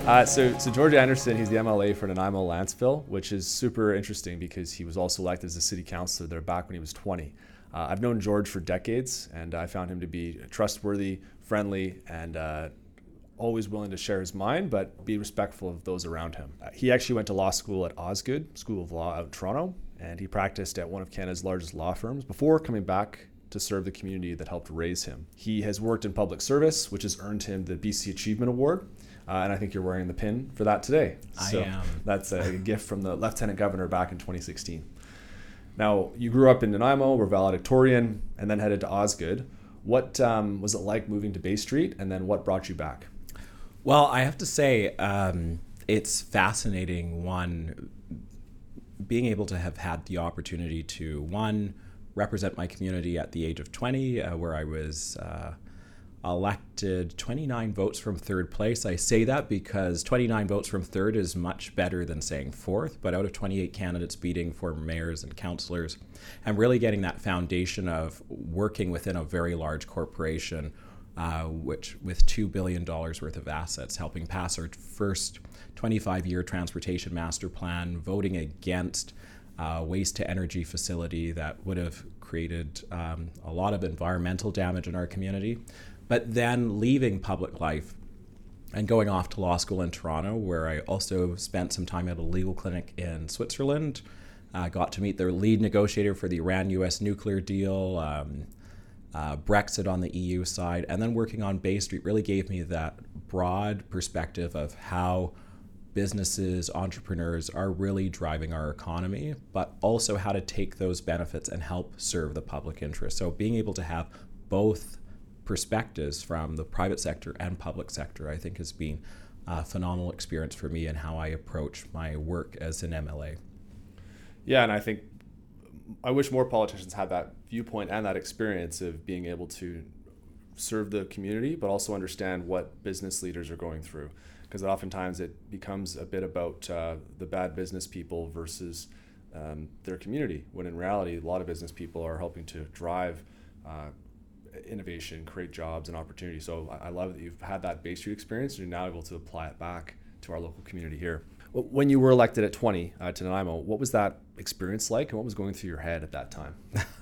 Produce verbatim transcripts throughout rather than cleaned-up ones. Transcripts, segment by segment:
Uh, so, so George Anderson, he's the M L A for Nanaimo Lanцeville, which is super interesting because he was also elected as a city councillor there back when he was twenty. Uh, I've known George for decades, and I found him to be trustworthy, friendly, and uh, always willing to share his mind, but be respectful of those around him. Uh, he actually went to law school at Osgoode School of Law out in Toronto, and he practiced at one of Canada's largest law firms before coming back to serve the community that helped raise him. He has worked in public service, which has earned him the B C Achievement Award. Uh, and I think you're wearing the pin for that today. So I am. That's a gift from the Lieutenant Governor back in twenty sixteen. Now, you grew up in Nanaimo, were valedictorian, and then headed to Osgoode. What um, was it like moving to Bay Street, and then what brought you back? Well, I have to say, um, it's fascinating, one, being able to have had the opportunity to, one, represent my community at the age of twenty, uh, where I was uh, elected twenty-nine votes from third place. I say that because twenty-nine votes from third is much better than saying fourth, but out of twenty-eight candidates beating for mayors and councillors, and really getting that foundation of working within a very large corporation, uh, which with two billion dollars worth of assets, helping pass our first twenty-five year transportation master plan, voting against Uh, waste to energy facility that would have created um, a lot of environmental damage in our community. But then leaving public life and going off to law school in Toronto, where I also spent some time at a legal clinic in Switzerland, uh, got to meet their lead negotiator for the Iran-U S nuclear deal, um, uh, Brexit on the E U side, and then working on Bay Street really gave me that broad perspective of how businesses, entrepreneurs are really driving our economy, but also how to take those benefits and help serve the public interest. So being able to have both perspectives from the private sector and public sector, I think has been a phenomenal experience for me in how I approach my work as an M L A. Yeah, and I think I wish more politicians had that viewpoint and that experience of being able to serve the community, but also understand what business leaders are going through. Because oftentimes it becomes a bit about uh, the bad business people versus um, their community, when in reality, a lot of business people are helping to drive uh, innovation, create jobs and opportunity. So I, I love that you've had that Bay Street experience and you're now able to apply it back to our local community here. When you were elected at twenty uh, to Nanaimo, what was that experience like and what was going through your head at that time?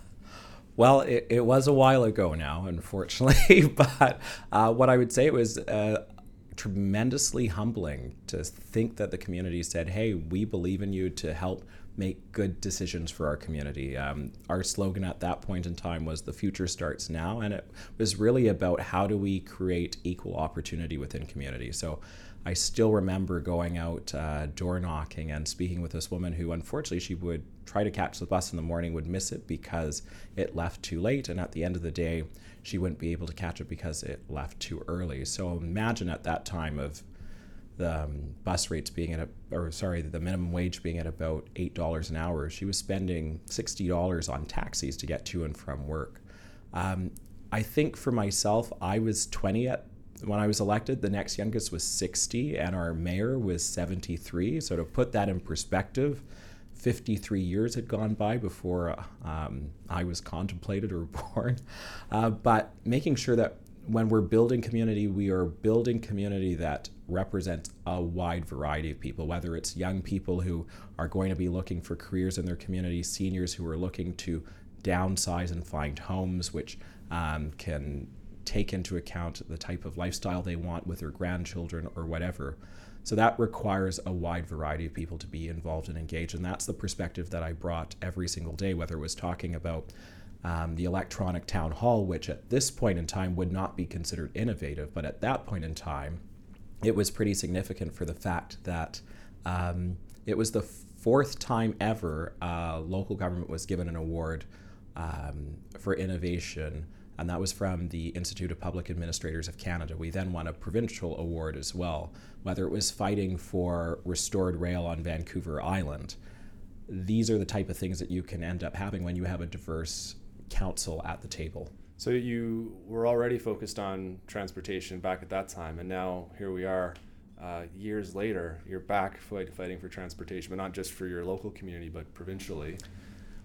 Well, it, it was a while ago now, unfortunately, but uh, what I would say it was uh, tremendously humbling to think that the community said, hey, we believe in you to help make good decisions for our community. Um, our slogan at that point in time was the future starts now, and it was really about how do we create equal opportunity within community. So I still remember going out uh, door knocking and speaking with this woman who unfortunately she would try to catch the bus in the morning, would miss it because it left too late, and at the end of the day she wouldn't be able to catch it because it left too early. So imagine at that time of the um, bus rates being at, a, or sorry, the minimum wage being at about eight dollars an hour, she was spending sixty dollars on taxis to get to and from work. Um, I think for myself, I was twenty at when I was elected. The next youngest was sixty, and our mayor was seventy-three. So to put that in perspective, fifty-three years had gone by before um, I was contemplated or born. Uh, but making sure that when we're building community, we are building community that represents a wide variety of people, whether it's young people who are going to be looking for careers in their community, seniors who are looking to downsize and find homes, which um, can take into account the type of lifestyle they want with their grandchildren or whatever. So that requires a wide variety of people to be involved and engaged. And that's the perspective that I brought every single day, whether it was talking about um, the electronic town hall, which at this point in time would not be considered innovative. But at that point in time, it was pretty significant for the fact that um, it was the fourth time ever uh, local government was given an award um, for innovation. And that was from the Institute of Public Administrators of Canada. We then won a provincial award as well, whether it was fighting for restored rail on Vancouver Island. These are the type of things that you can end up having when you have a diverse council at the table. So you were already focused on transportation back at that time, and now here we are, uh, years later, you're back fight, fighting for transportation, but not just for your local community, but provincially.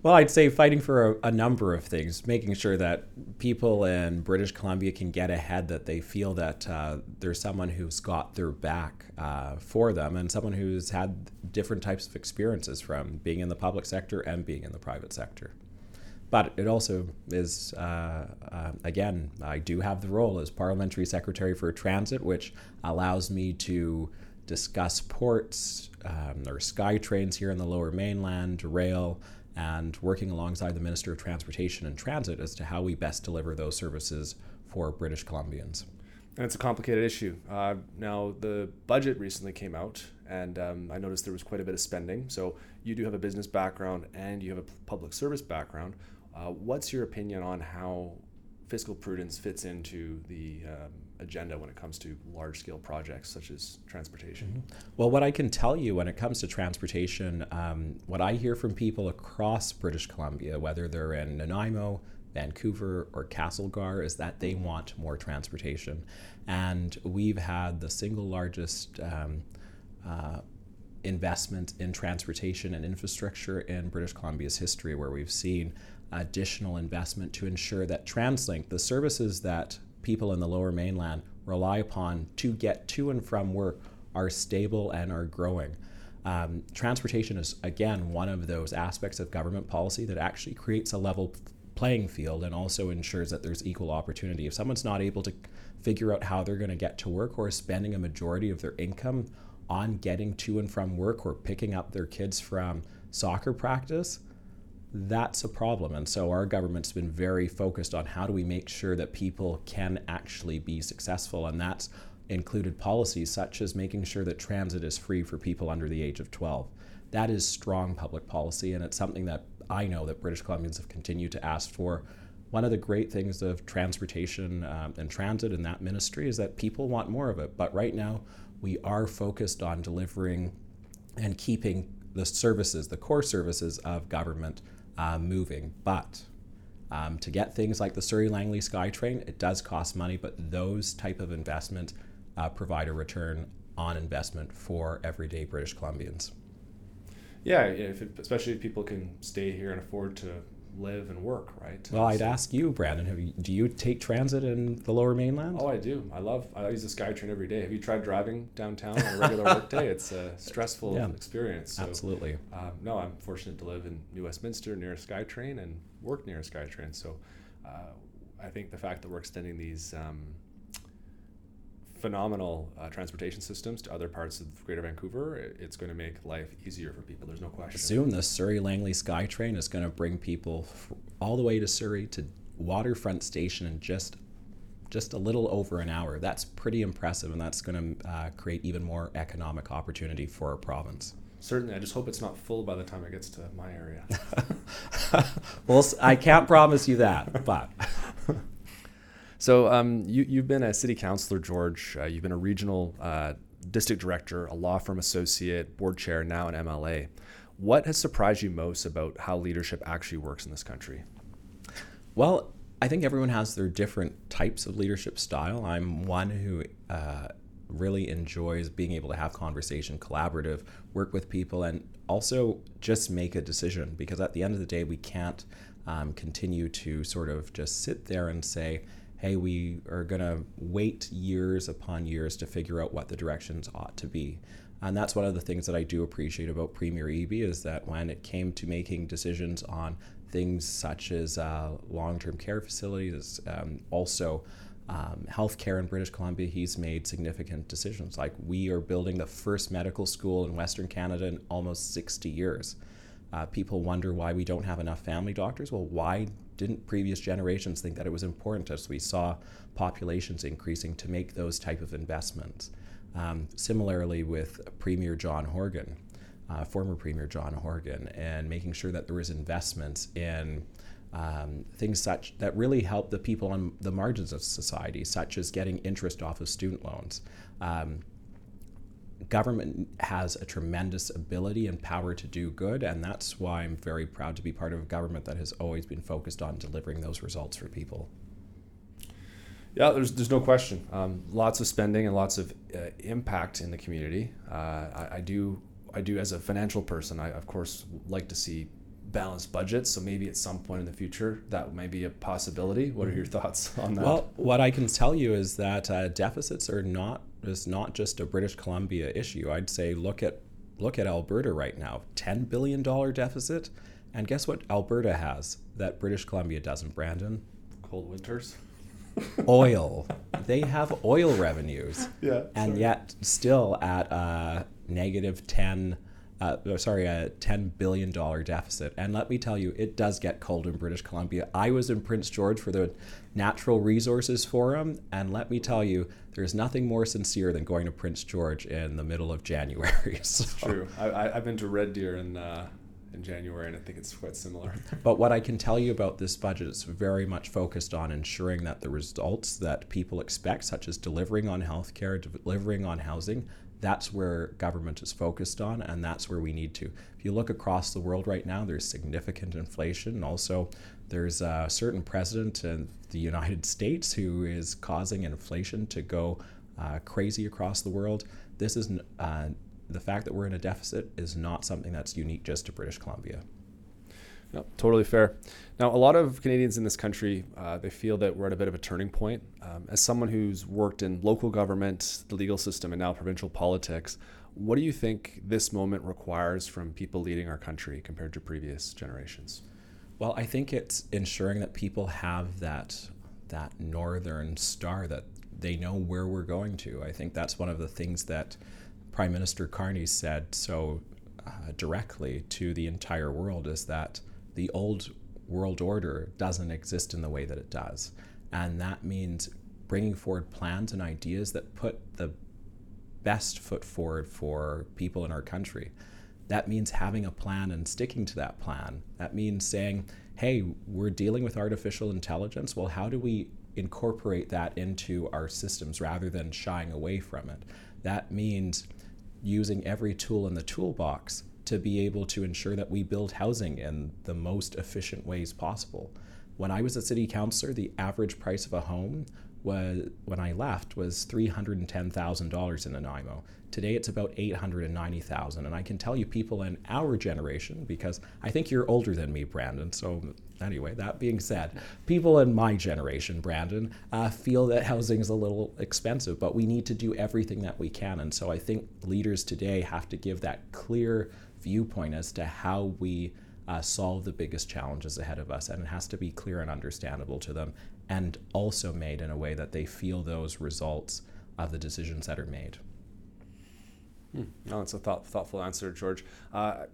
Well, I'd say fighting for a, a number of things, making sure that people in British Columbia can get ahead, that they feel that uh, there's someone who's got their back uh, for them, and someone who's had different types of experiences from being in the public sector and being in the private sector. But it also is, uh, uh, again, I do have the role as Parliamentary Secretary for Transit, which allows me to discuss ports um, or SkyTrains here in the Lower Mainland, rail, and working alongside the Minister of Transportation and Transit as to how we best deliver those services for British Columbians. And it's a complicated issue. Uh, now, the budget recently came out, and um, I noticed there was quite a bit of spending. So you do have a business background and you have a public service background. Uh, what's your opinion on how fiscal prudence fits into the um, agenda when it comes to large-scale projects such as transportation? Mm-hmm. Well, what I can tell you when it comes to transportation, um, what I hear from people across British Columbia, whether they're in Nanaimo, Vancouver, or Castlegar, is that they want more transportation. And we've had the single largest um, uh, investment in transportation and infrastructure in British Columbia's history, where we've seen additional investment to ensure that TransLink, the services that people in the Lower Mainland rely upon to get to and from work, are stable and are growing. Um, transportation is, again, one of those aspects of government policy that actually creates a level playing field and also ensures that there's equal opportunity. If someone's not able to figure out how they're going to get to work, or is spending a majority of their income on getting to and from work or picking up their kids from soccer practice, that's a problem. And so our government's been very focused on how do we make sure that people can actually be successful, and that's included policies such as making sure that transit is free for people under the age of twelve. That is strong public policy, and it's something that I know that British Columbians have continued to ask for. One of the great things of transportation um, and transit in that ministry is that people want more of it. But right now, we are focused on delivering and keeping the services, the core services of government uh, moving. But um, to get things like the Surrey Langley SkyTrain, it does cost money, but those type of investments uh, provide a return on investment for everyday British Columbians. Yeah, if it, especially if people can stay here and afford to live and work, right? Well, I'd ask you, Brandon, have you, do you take transit in the Lower Mainland? Oh, I do. I love, I use the SkyTrain every day. Have you tried driving downtown on a regular work day? It's a stressful yeah, experience. So, absolutely. Uh, no, I'm fortunate to live in New Westminster near a SkyTrain and work near a SkyTrain. So uh, I think the fact that we're extending these um, phenomenal uh, transportation systems to other parts of Greater Vancouver, it's going to make life easier for people. There's no question. Soon the Surrey Langley SkyTrain is going to bring people f- all the way to Surrey to Waterfront Station in just just a little over an hour. That's pretty impressive, and that's going to uh, create even more economic opportunity for our province. Certainly. I just hope it's not full by the time it gets to my area. Well, I can't promise you that, but... So um, you, you've been a city councillor, George. Uh, you've been a regional uh, district director, a law firm associate, board chair, now an M L A. What has surprised you most about how leadership actually works in this country? Well, I think everyone has their different types of leadership style. I'm one who uh, really enjoys being able to have conversation, collaborative, work with people, and also just make a decision. Because at the end of the day, we can't um, continue to sort of just sit there and say, hey, we are going to wait years upon years to figure out what the directions ought to be. And that's one of the things that I do appreciate about Premier Eby, is that when it came to making decisions on things such as uh, long-term care facilities, um, also um, healthcare in British Columbia, he's made significant decisions. Like, we are building the first medical school in Western Canada in almost sixty years. Uh, people wonder why we don't have enough family doctors. Well, why didn't previous generations think that it was important, as we saw populations increasing, to make those type of investments? Um, similarly with Premier John Horgan, uh, former Premier John Horgan, and making sure that there was investments in um, things such that really help the people on the margins of society, such as getting interest off of student loans. Um, Government has a tremendous ability and power to do good, and that's why I'm very proud to be part of a government that has always been focused on delivering those results for people. Yeah, there's there's no question. Um, lots of spending and lots of uh, impact in the community. Uh, I, I do I do as a financial person, I of course like to see balanced budgets. So maybe at some point in the future that may be a possibility. What are your thoughts on that? Well, what I can tell you is that uh, deficits are not is not just a British Columbia issue. I'd say look at look at Alberta right now, ten billion dollars deficit, and guess what Alberta has that British Columbia doesn't, Brandon? Cold winters. Oil. They have oil revenues, yeah, and sorry. yet still at a negative ten. Uh, sorry, a ten billion dollars deficit. And let me tell you, it does get cold in British Columbia. I was in Prince George for the Natural Resources Forum, and let me tell you, there's nothing more sincere than going to Prince George in the middle of January. So. True. I, I, I've been to Red Deer in, uh, in January, and I think it's quite similar. But what I can tell you about this budget is very much focused on ensuring that the results that people expect, such as delivering on healthcare, delivering on housing, that's where government is focused on, and that's where we need to. If you look across the world right now, there's significant inflation. And also, there's a certain president in the United States who is causing inflation to go uh, crazy across the world. This is uh, the fact that we're in a deficit is not something that's unique just to British Columbia. No, totally fair. Now, a lot of Canadians in this country, uh, they feel that we're at a bit of a turning point. Um, as someone who's worked in local government, the legal system, and now provincial politics, what do you think this moment requires from people leading our country compared to previous generations? Well, I think it's ensuring that people have that that northern star, that they know where we're going to. I think that's one of the things that Prime Minister Carney said so uh, directly to the entire world, is that the old world order doesn't exist in the way that it does. And that means bringing forward plans and ideas that put the best foot forward for people in our country. That means having a plan and sticking to that plan. That means saying, hey, we're dealing with artificial intelligence. Well, how do we incorporate that into our systems rather than shying away from it? That means using every tool in the toolbox to be able to ensure that we build housing in the most efficient ways possible. When I was a city councillor, the average price of a home was, when I left, was three hundred ten thousand dollars in Nanaimo. Today it's about eight hundred ninety thousand dollars. And I can tell you people in our generation, because I think you're older than me, Brandon, so anyway, that being said, people in my generation, Brandon, uh, feel that housing is a little expensive, but we need to do everything that we can. And so I think leaders today have to give that clear viewpoint as to how we uh, solve the biggest challenges ahead of us. And it has to be clear and understandable to them, and also made in a way that they feel those results of the decisions that are made. Hmm. No, that's a thought, thoughtful answer, George. Uh,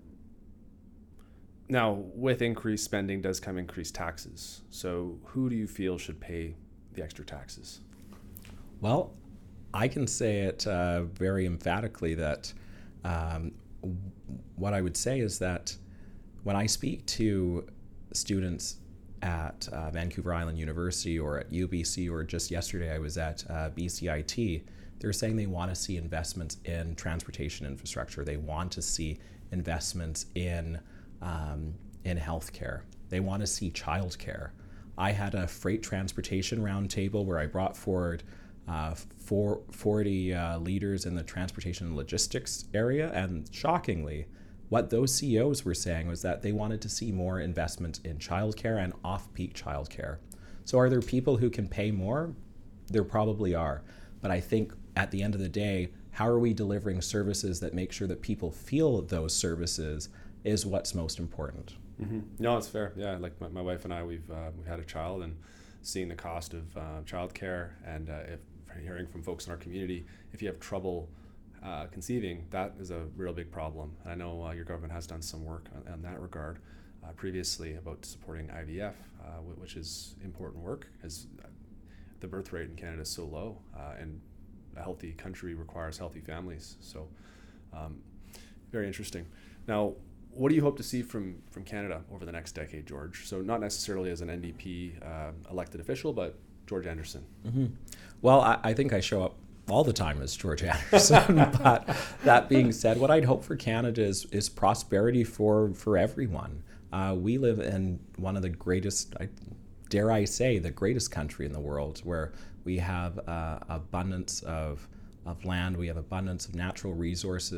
now, with increased spending does come increased taxes. So who do you feel should pay the extra taxes? Well, I can say it uh, very emphatically that um, what I would say is that when I speak to students at uh, Vancouver Island University or at U B C, or just yesterday I was at uh, B C I T, they're saying they want to see investments in transportation infrastructure. They want to see investments in um, in healthcare. They want to see childcare. I had a freight transportation roundtable where I brought forward uh, four, forty uh, leaders in the transportation and logistics area, and shockingly, what those C E Os were saying was that they wanted to see more investment in childcare and off-peak childcare. So are there people who can pay more? There probably are. But I think at the end of the day, how are we delivering services that make sure that people feel those services is what's most important. Mm-hmm. No, it's fair. Yeah, like my, my wife and I, we've uh, we've had a child, and seeing the cost of uh, childcare, and uh, if hearing from folks in our community, if you have trouble uh, conceiving, that is a real big problem. And I know uh, your government has done some work on, on that regard uh, previously about supporting I V F, uh, which is important work, as the birth rate in Canada is so low, uh, and a healthy country requires healthy families. So um, very interesting. Now, what do you hope to see from, from Canada over the next decade, George? So not necessarily as an N D P uh, elected official, but George Anderson. Mm-hmm. Well, I, I think I show up all the time as George Anderson. But that being said, what I'd hope for Canada is, is prosperity for, for everyone. Uh, we live in one of the greatest, I, dare I say, the greatest country in the world, where we have uh, abundance of, of land, we have abundance of natural resources,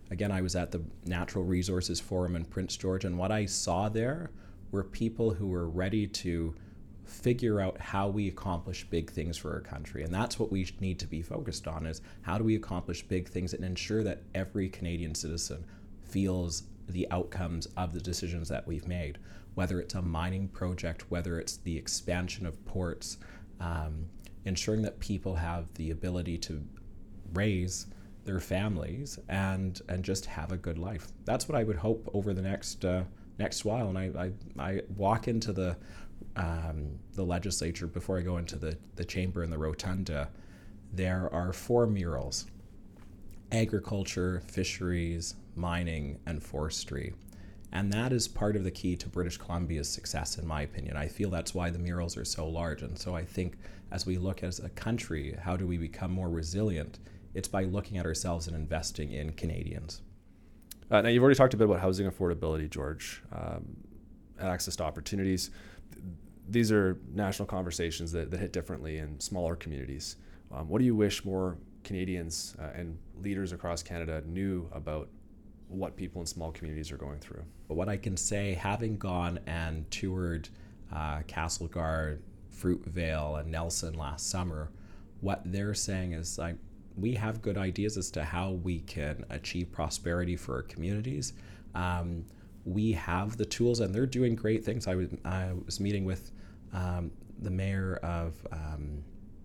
again, I was at the Natural Resources Forum in Prince George, and what I saw there were people who were ready to figure out how we accomplish big things for our country. And that's what we need to be focused on, is how do we accomplish big things and ensure that every Canadian citizen feels the outcomes of the decisions that we've made, whether it's a mining project, whether it's the expansion of ports, um, ensuring that people have the ability to raise their families and and just have a good life. That's what I would hope over the next uh, next while. And I, I, I walk into the um, the legislature before I go into the, the chamber in the rotunda. There are four murals: agriculture, fisheries, mining, and forestry. And that is part of the key to British Columbia's success, in my opinion. I feel that's why the murals are so large. And so I think as we look as a country, how do we become more resilient? It's by looking at ourselves and investing in Canadians. Uh, now, you've already talked a bit about housing affordability, George, um, and access to opportunities. These are national conversations that, that hit differently in smaller communities. Um, what do you wish more Canadians uh, and leaders across Canada knew about what people in small communities are going through? But what I can say, having gone and toured uh, Castlegar, Fruitvale, and Nelson last summer, what they're saying is like, we have good ideas as to how we can achieve prosperity for our communities. Um, we have the tools, and they're doing great things. I was, I was meeting with um, the mayor of, um,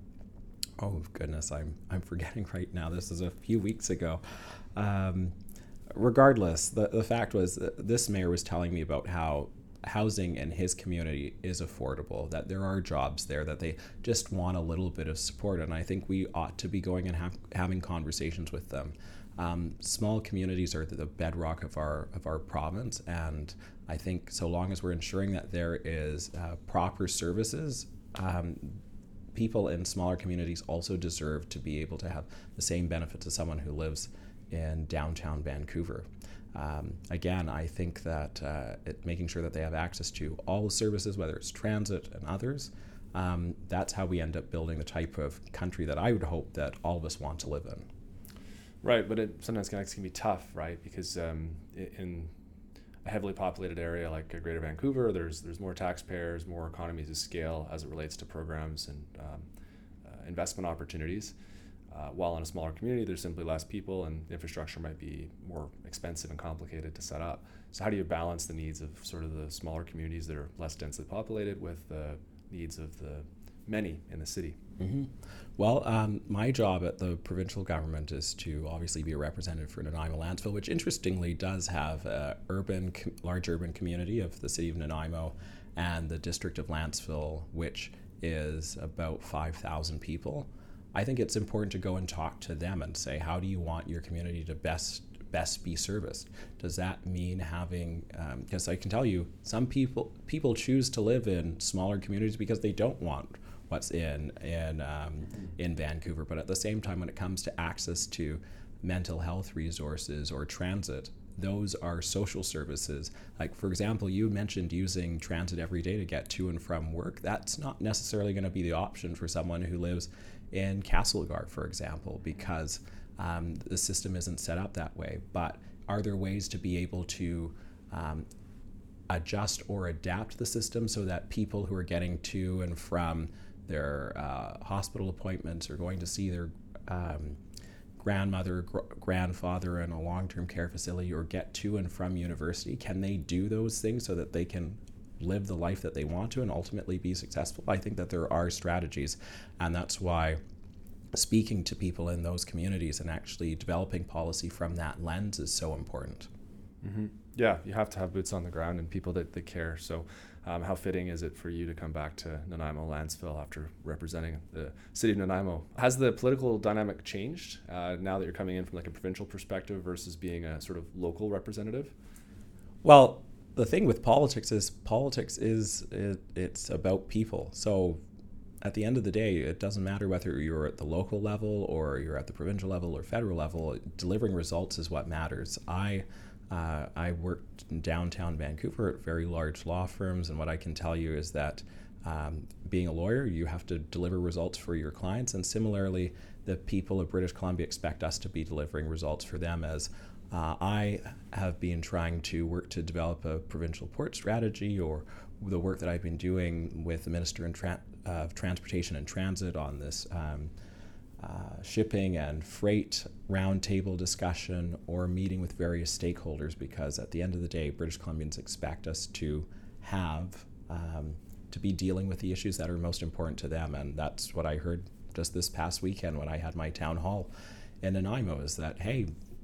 oh goodness, I'm I'm forgetting right now. This is a few weeks ago. Um, regardless, the, the fact was that this mayor was telling me about how housing in his community is affordable, that there are jobs there, that they just want a little bit of support. And I think we ought to be going and have, having conversations with them. Um, small communities are the bedrock of our of our province, and I think so long as we're ensuring that there is uh, proper services, um, people in smaller communities also deserve to be able to have the same benefits as someone who lives in downtown Vancouver. Um, again, I think that uh, it, making sure that they have access to all the services, whether it's transit and others, um, that's how we end up building the type of country that I would hope that all of us want to live in. Right, but it sometimes can, can be tough, right? Because um, in a heavily populated area like Greater Vancouver, there's there's more taxpayers, more economies of scale as it relates to programs and um, uh, investment opportunities. Uh, while in a smaller community, there's simply less people and the infrastructure might be more expensive and complicated to set up. So how do you balance the needs of sort of the smaller communities that are less densely populated with the needs of the many in the city? Mm-hmm. Well, um, my job at the provincial government is to obviously be a representative for Nanaimo-Lantzville, which interestingly does have a urban, large urban community of the city of Nanaimo and the district of Lantzville, which is about five thousand people. I think it's important to go and talk to them and say, how do you want your community to best best be serviced? Does that mean having, because um, I can tell you, some people people choose to live in smaller communities because they don't want what's in in um, in Vancouver. But at the same time, when it comes to access to mental health resources or transit, those are social services. Like, for example, you mentioned using transit every day to get to and from work. That's not necessarily going to be the option for someone who lives in Castlegar, for example, because um, the system isn't set up that way. But are there ways to be able to um, adjust or adapt the system so that people who are getting to and from their uh, hospital appointments or going to see their um, grandmother, gr- grandfather in a long-term care facility or get to and from university, can they do those things so that they can live the life that they want to and ultimately be successful? I think that there are strategies, and that's why speaking to people in those communities and actually developing policy from that lens is so important. Mm-hmm. Yeah, you have to have boots on the ground and people that, that care. So um, how fitting is it for you to come back to Nanaimo-Lantzville after representing the city of Nanaimo? Has the political dynamic changed uh, now that you're coming in from like a provincial perspective versus being a sort of local representative? Well, the thing with politics is politics is it, it's about people. So at the end of the day, it doesn't matter whether you're at the local level or you're at the provincial level or federal level. Delivering results is what matters. I uh, I worked in downtown Vancouver at very large law firms, and what I can tell you is that um, being a lawyer, you have to deliver results for your clients, and similarly, the people of British Columbia expect us to be delivering results for them as Uh, I have been trying to work to develop a provincial port strategy, or the work that I've been doing with the Minister in Tra- of Transportation and Transit on this um, uh, shipping and freight roundtable discussion, or meeting with various stakeholders, because at the end of the day, British Columbians expect us to have, um, to be dealing with the issues that are most important to them. And that's what I heard just this past weekend when I had my town hall in Nanaimo, is that, hey,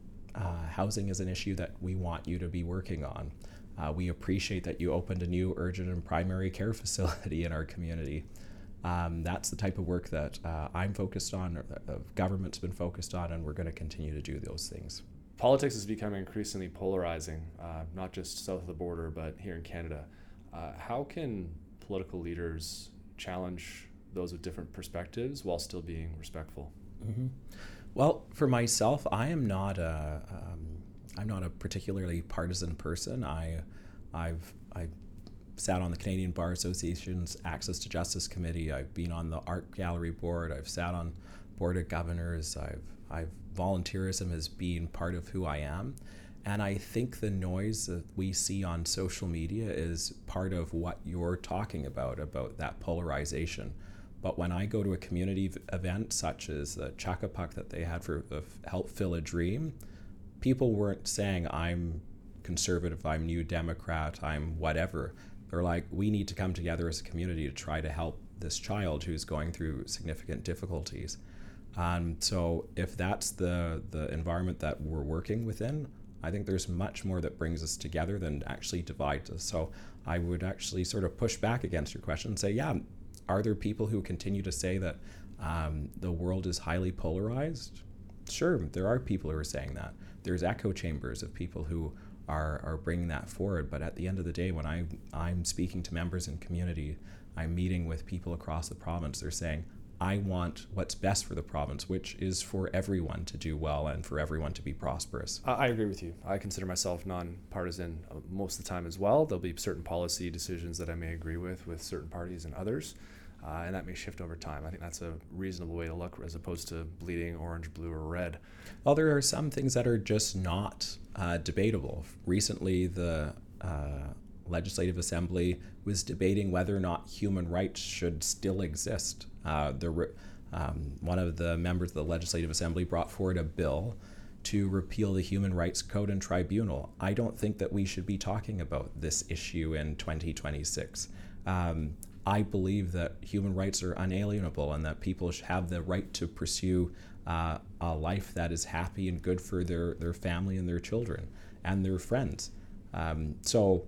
Uh, housing is an issue that we want you to be working on. Uh, we appreciate that you opened a new urgent and primary care facility in our community. Um, that's the type of work that uh, I'm focused on, or the government's been focused on, and we're going to continue to do those things. Politics is becoming increasingly polarizing, uh, not just south of the border, but here in Canada. Uh, how can political leaders challenge those with different perspectives while still being respectful? Mm-hmm. Well, for myself, I am not a, um, I'm not a particularly partisan person. I, I've, I sat on the Canadian Bar Association's Access to Justice Committee. I've been on the Art Gallery Board. I've sat on Board of Governors. I've, I've volunteerism has been part of who I am. And I think the noise that we see on social media is part of what you're talking about, about that polarization. But when I go to a community event such as the Chuckapuck that they had for the Help Fill a Dream, people weren't saying, I'm conservative, I'm New Democrat, I'm whatever. They're like, we need to come together as a community to try to help this child who's going through significant difficulties. Um, so if that's the, the environment that we're working within, I think there's much more that brings us together than actually divides us. So I would actually sort of push back against your question and say, yeah, are there people who continue to say that um, the world is highly polarized? Sure, there are people who are saying that. There's echo chambers of people who are, are bringing that forward. But at the end of the day, when I, I'm speaking to members in community, I'm meeting with people across the province, they're saying, I want what's best for the province, which is for everyone to do well and for everyone to be prosperous. I agree with you. I consider myself non-partisan most of the time as well. There'll be certain policy decisions that I may agree with with certain parties and others, uh, and that may shift over time. I think that's a reasonable way to look, as opposed to bleeding orange, blue, or red. Well, there are some things that are just not uh, debatable. Recently, the uh, Legislative Assembly was debating whether or not human rights should still exist. Uh, the, um, one of the members of the Legislative Assembly brought forward a bill to repeal the Human Rights Code and Tribunal. I don't think that we should be talking about this issue in twenty twenty-six. Um, I believe that human rights are unalienable and that people should have the right to pursue uh, a life that is happy and good for their, their family and their children and their friends. Um, so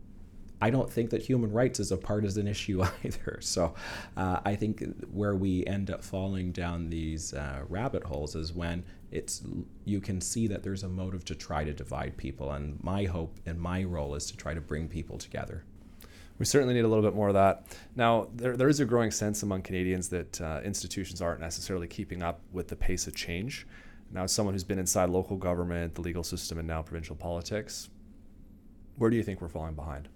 I don't think that human rights is a partisan issue either. So uh, I think where we end up falling down these uh, rabbit holes is when it's you can see that there's a motive to try to divide people. And my hope and my role is to try to bring people together. We certainly need a little bit more of that. Now, there, there is a growing sense among Canadians that uh, institutions aren't necessarily keeping up with the pace of change. Now, as someone who's been inside local government, the legal system, and now provincial politics, where do you think we're falling behind?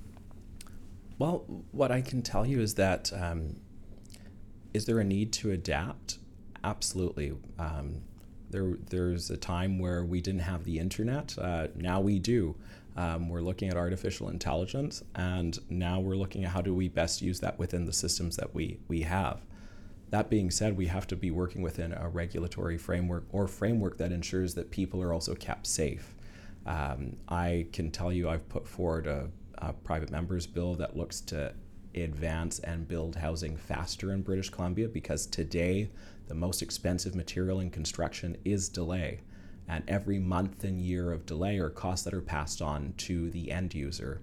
Well, what I can tell you is that um, is there a need to adapt? Absolutely. Um, there, there's a time where we didn't have the internet. Uh, now we do. Um, we're looking at artificial intelligence, and now we're looking at how do we best use that within the systems that we, we have. That being said, we have to be working within a regulatory framework or framework that ensures that people are also kept safe. Um, I can tell you I've put forward a A private members bill that looks to advance and build housing faster in British Columbia, because today the most expensive material in construction is delay, and every month and year of delay are costs that are passed on to the end user.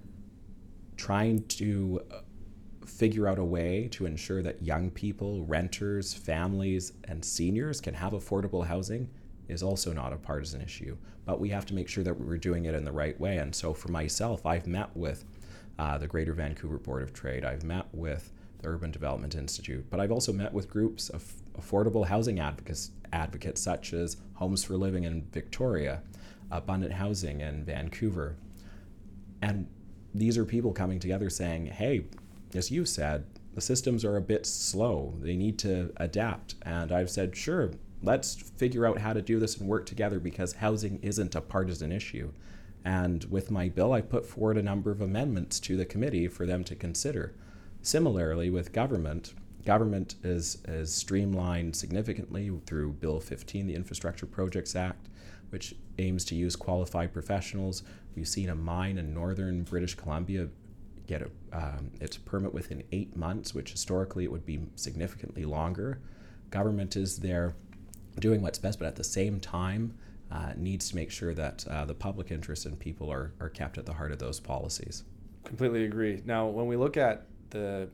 Trying to figure out a way to ensure that young people, renters, families, and seniors can have affordable housing is also not a partisan issue, but we have to make sure that we're doing it in the right way. And so for myself, I've met with uh, the Greater Vancouver Board of Trade, I've met with the Urban Development Institute, but I've also met with groups of affordable housing advocates, advocates such as Homes for Living in Victoria, Abundant Housing in Vancouver. And these are people coming together saying, hey, as you said, the systems are a bit slow, they need to adapt. And I've said, sure, let's figure out how to do this and work together, because housing isn't a partisan issue. And with my bill, I put forward a number of amendments to the committee for them to consider. Similarly, with government, government is, is streamlined significantly through Bill fifteen, the Infrastructure Projects Act, which aims to use qualified professionals. We've seen a mine in northern British Columbia get a, um, its permit within eight months, which historically it would be significantly longer. Government is there doing what's best, but at the same time uh, needs to make sure that uh, the public interest and people are, are kept at the heart of those policies. Completely agree. Now, when we look at the,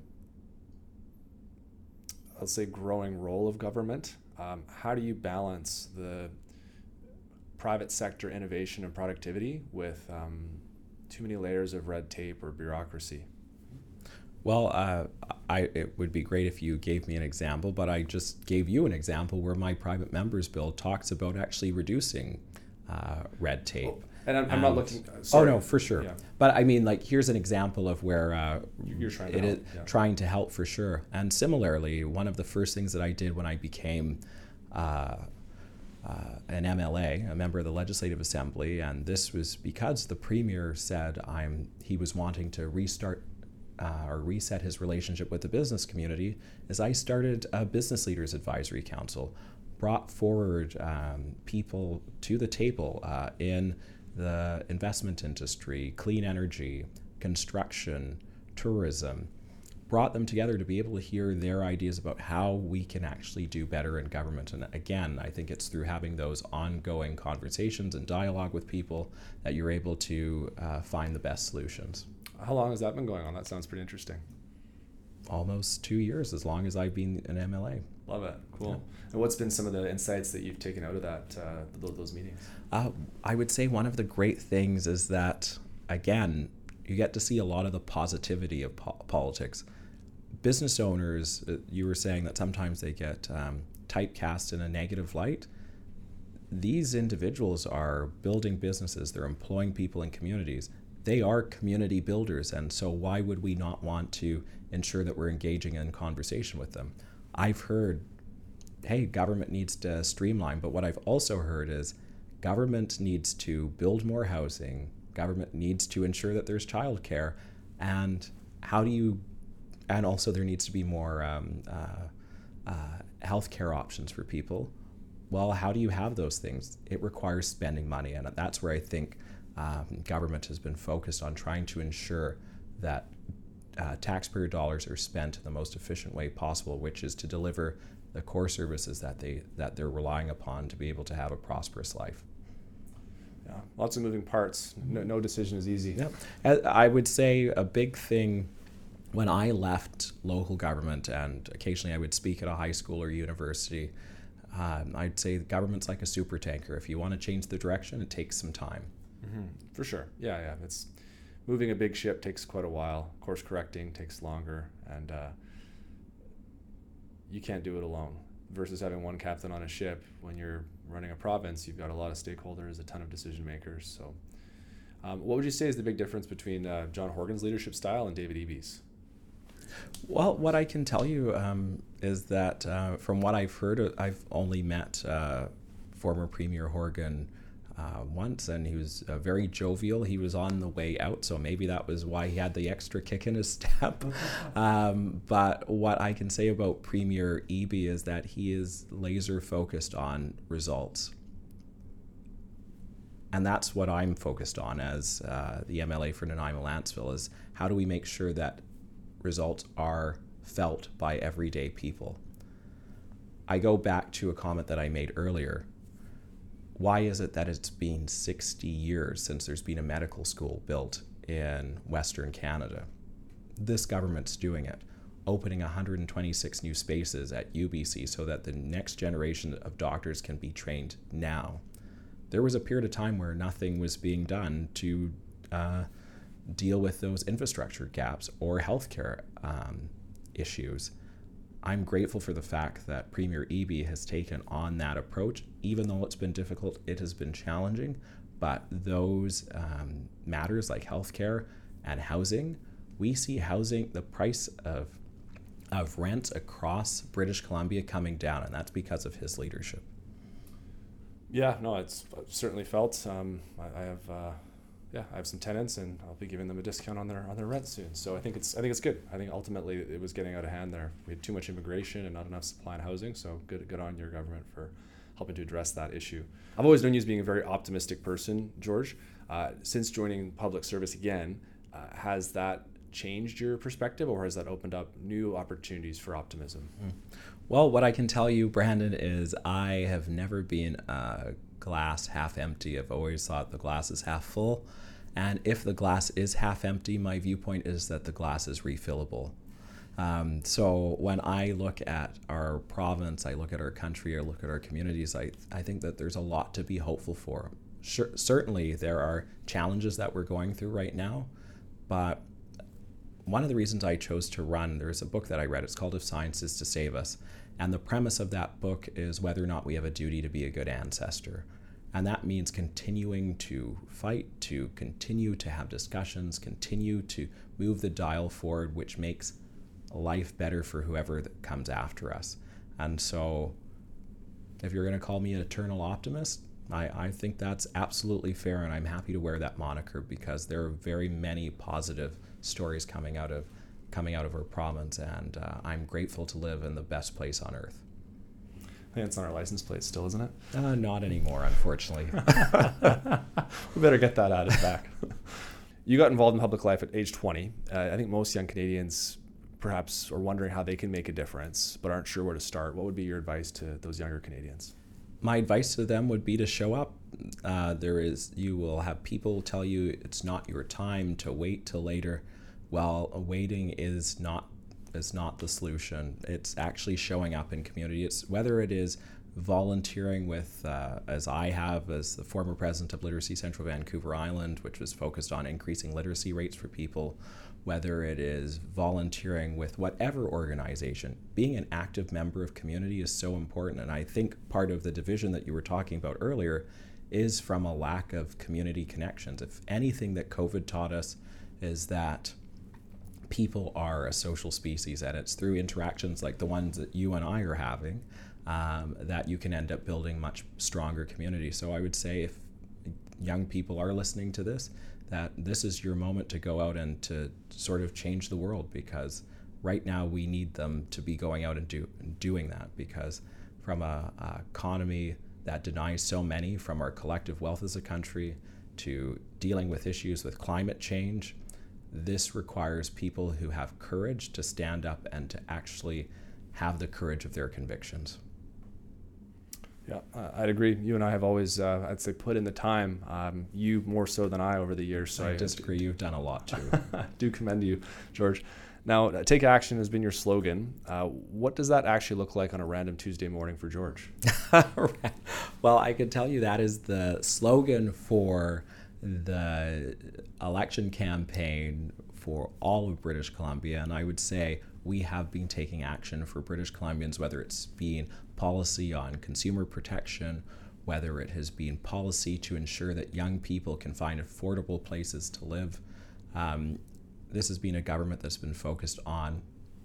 let's say, growing role of government, um, how do you balance the private sector innovation and productivity with um, too many layers of red tape or bureaucracy? Well, uh, I, it would be great if you gave me an example, but I just gave you an example where my private members bill talks about actually reducing uh, red tape. Oh, and I'm, I'm and, not looking. Uh, sorry. Oh no, for sure. Yeah. But I mean, like, here's an example of where uh, you're trying to it help. is Yeah. trying to help for sure. And similarly, one of the first things that I did when I became uh, uh, an M L A, a member of the Legislative Assembly, and this was because the Premier said I'm he was wanting to restart. Uh, or reset his relationship with the business community, is I started a Business Leaders Advisory Council, brought forward um, people to the table uh, in the investment industry, clean energy, construction, tourism, brought them together to be able to hear their ideas about how we can actually do better in government. And again, I think it's through having those ongoing conversations and dialogue with people that you're able to uh, find the best solutions. How long has that been going on? That sounds pretty interesting. Almost two years, as long as I've been an M L A. Love it. Cool. Yeah. And what's been some of the insights that you've taken out of that uh, those meetings? Uh, I would say one of the great things is that, again, you get to see a lot of the positivity of po- politics. Business owners, uh, you were saying that sometimes they get um, typecast in a negative light. These individuals are building businesses. They're employing people in communities. They are community builders, and so why would we not want to ensure that we're engaging in conversation with them? I've heard, hey, government needs to streamline, but what I've also heard is government needs to build more housing, government needs to ensure that there's childcare, and how do you, and also there needs to be more um, uh, uh, healthcare options for people. Well, how do you have those things? It requires spending money, and that's where I think Um, government has been focused on trying to ensure that uh, taxpayer dollars are spent in the most efficient way possible, which is to deliver the core services that they that they're relying upon to be able to have a prosperous life. Yeah, lots of moving parts. No, no decision is easy. Yep. I would say a big thing when I left local government, and occasionally I would speak at a high school or university, um, I'd say the government's like a super tanker. If you want to change the direction, it takes some time. Mm-hmm. For sure. Yeah, yeah. It's moving a big ship takes quite a while. Course correcting takes longer, and uh, you can't do it alone. Versus having one captain on a ship, when you're running a province, you've got a lot of stakeholders, a ton of decision makers. So, um, what would you say is the big difference between uh, John Horgan's leadership style and David Eby's? Well, what I can tell you um, is that uh, from what I've heard, I've only met uh, former Premier Horgan Uh, once, and he was uh, very jovial. He was on the way out, so maybe that was why he had the extra kick in his step. um, but what I can say about Premier Eby is that he is laser focused on results. And that's what I'm focused on as uh, the M L A for Nanaimo-Lantzville, is how do we make sure that results are felt by everyday people. I go back to a comment that I made earlier. Why is it that it's been sixty years since there's been a medical school built in Western Canada? This government's doing it, opening one hundred twenty-six new spaces at U B C so that the next generation of doctors can be trained now. There was a period of time where nothing was being done to uh, deal with those infrastructure gaps or healthcare um, issues. I'm grateful for the fact that Premier Eby has taken on that approach. Even though it's been difficult, it has been challenging, but those um, matters like healthcare and housing, we see housing, the price of of rent across British Columbia coming down, and that's because of his leadership. Yeah, no, it's I've certainly felt. Um, I, I have, uh, yeah, I have some tenants, and I'll be giving them a discount on their on their rent soon. So I think it's I think it's good. I think ultimately it was getting out of hand there. We had too much immigration and not enough supply and housing. So good good on your government for helping to address that issue. I've always known you as being a very optimistic person, George. Uh, since joining public service again, uh, has that changed your perspective, or has that opened up new opportunities for optimism? Mm. Well, what I can tell you, Brandon, is I have never been a glass half empty. I've always thought the glass is half full. And if the glass is half empty, my viewpoint is that the glass is refillable. Um, so when I look at our province, I look at our country, I look at our communities, I, I think that there's a lot to be hopeful for. Sure, certainly there are challenges that we're going through right now, but one of the reasons I chose to run, there's a book that I read, it's called If Science Is to Save Us. And the premise of that book is whether or not we have a duty to be a good ancestor. And that means continuing to fight, to continue to have discussions, continue to move the dial forward, which makes life better for whoever that comes after us. And so if you're going to call me an eternal optimist, I, I think that's absolutely fair, and I'm happy to wear that moniker because there are very many positive stories coming out of coming out of our province, and uh, I'm grateful to live in the best place on earth. I think it's on our license plate still, isn't it? Uh, not anymore, unfortunately. We better get that added back. You got involved in public life at age twenty. Uh, I think most young Canadians perhaps are wondering how they can make a difference, but aren't sure where to start. What would be your advice to those younger Canadians? My advice to them would be to show up. Uh, there is, you will have people tell you it's not your time, to wait till later. Well, waiting is not is not the solution. It's actually showing up in community. It's whether it is volunteering with, uh, as I have as the former president of Literacy Central Vancouver Island, which was focused on increasing literacy rates for people, whether it is volunteering with whatever organization. Being an active member of community is so important. And I think part of the division that you were talking about earlier is from a lack of community connections. If anything that COVID taught us is that people are a social species, and it's through interactions like the ones that you and I are having um, that you can end up building much stronger community. So I would say if young people are listening to this, that this is your moment to go out and to sort of change the world, because right now we need them to be going out and do, doing that, because from a, a economy that denies so many, from our collective wealth as a country to dealing with issues with climate change, this requires people who have courage to stand up and to actually have the courage of their convictions. Yeah, uh, I'd agree. You and I have always, uh, I'd say, put in the time. Um, you more so than I over the years. So I, I disagree. You've done a lot too. do commend you, George. Now, take action has been your slogan. Uh, what does that actually look like on a random Tuesday morning for George? Well, I could tell you that is the slogan for the election campaign for all of British Columbia. And I would say we have been taking action for British Columbians, whether it's been policy on consumer protection, whether it has been policy to ensure that young people can find affordable places to live. Um, this has been a government that's been focused on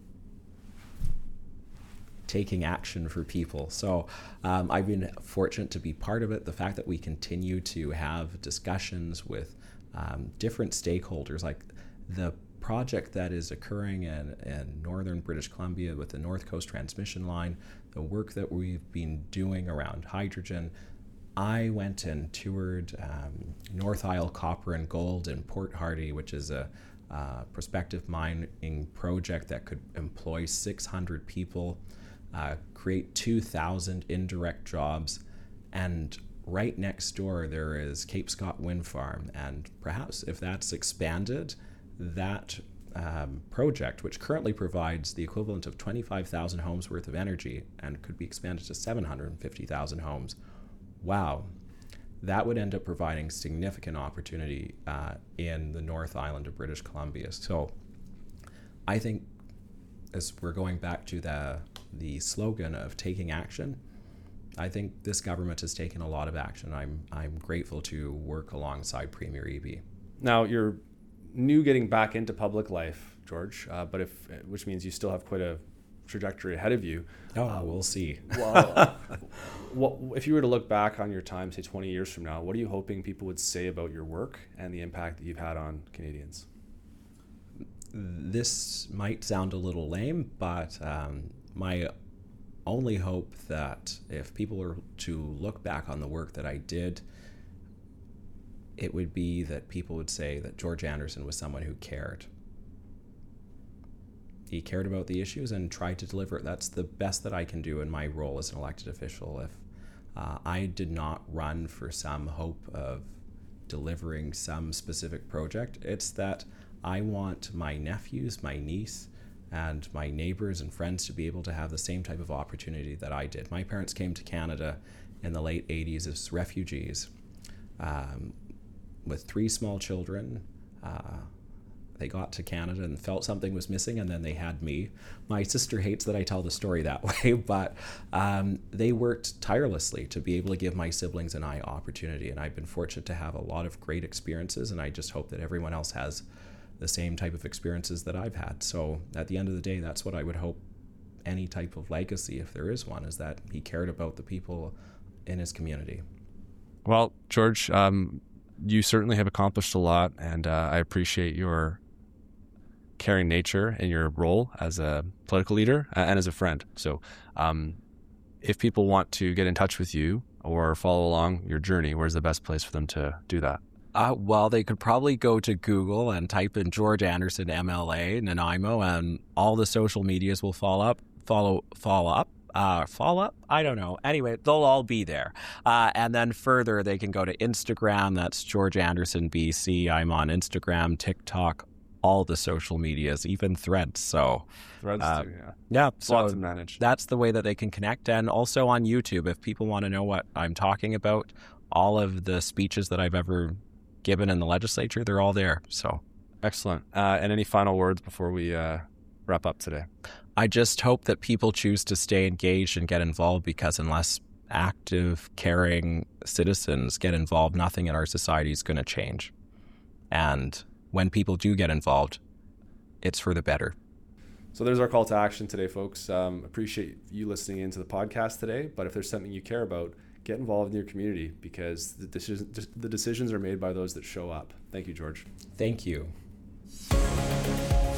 taking action for people. So um, I've been fortunate to be part of it. The fact that we continue to have discussions with um, different stakeholders, like the project that is occurring in, in northern British Columbia with the North Coast Transmission Line, the work that we've been doing around hydrogen. I went and toured um, North Isle Copper and Gold in Port Hardy, which is a uh, prospective mining project that could employ six hundred people, uh, create two thousand indirect jobs, and right next door there is Cape Scott Wind Farm. And perhaps if that's expanded, that um, project, which currently provides the equivalent of twenty-five thousand homes worth of energy and could be expanded to seven hundred fifty thousand homes, wow, that would end up providing significant opportunity uh, in the North Island of British Columbia. So I think as we're going back to the the slogan of taking action, I think this government has taken a lot of action. I'm I'm grateful to work alongside Premier Eby. Now, you're new getting back into public life, George, uh, but if which means you still have quite a trajectory ahead of you. Oh, uh, we'll see. Well, what, if you were to look back on your time, say twenty years from now, what are you hoping people would say about your work and the impact that you've had on Canadians? This might sound a little lame, but um, my only hope that if people were to look back on the work that I did, it would be that people would say that George Anderson was someone who cared. He cared about the issues and tried to deliver it. That's the best that I can do in my role as an elected official. If uh, I did not run for some hope of delivering some specific project, it's that I want my nephews, my niece, and my neighbors and friends to be able to have the same type of opportunity that I did. My parents came to Canada in the late eighties as refugees um, with three small children. Uh, they got to Canada and felt something was missing, and then they had me. My sister hates that I tell the story that way, but um, they worked tirelessly to be able to give my siblings and I opportunity, and I've been fortunate to have a lot of great experiences, and I just hope that everyone else has the same type of experiences that I've had. So at the end of the day, that's what I would hope any type of legacy, if there is one, is that he cared about the people in his community. Well, George, um, you certainly have accomplished a lot, and uh, I appreciate your caring nature in your role as a political leader and as a friend. So um, if people want to get in touch with you or follow along your journey, where's the best place for them to do that? Uh, well, they could probably go to Google and type in George Anderson M L A, Nanaimo, and all the social medias will fall up, follow, fall up, uh, fall up. I don't know. Anyway, they'll all be there. Uh, and then further, they can go to Instagram. That's George Anderson B C. I'm on Instagram, TikTok, all the social medias, even Threads. So Threads uh, too, yeah. Yeah, so lots to manage. That's the way that they can connect. And also on YouTube, if people want to know what I'm talking about, all of the speeches that I've ever given in the legislature, they're all there. So excellent. Uh, and any final words before we uh, wrap up today? I just hope that people choose to stay engaged and get involved, because unless active, caring citizens get involved, nothing in our society is going to change. And when people do get involved, it's for the better. So there's our call to action today, folks. Um, appreciate you listening into the podcast today. But if there's something you care about, get involved in your community, because the decisions, the decisions are made by those that show up. Thank you, George. Thank you.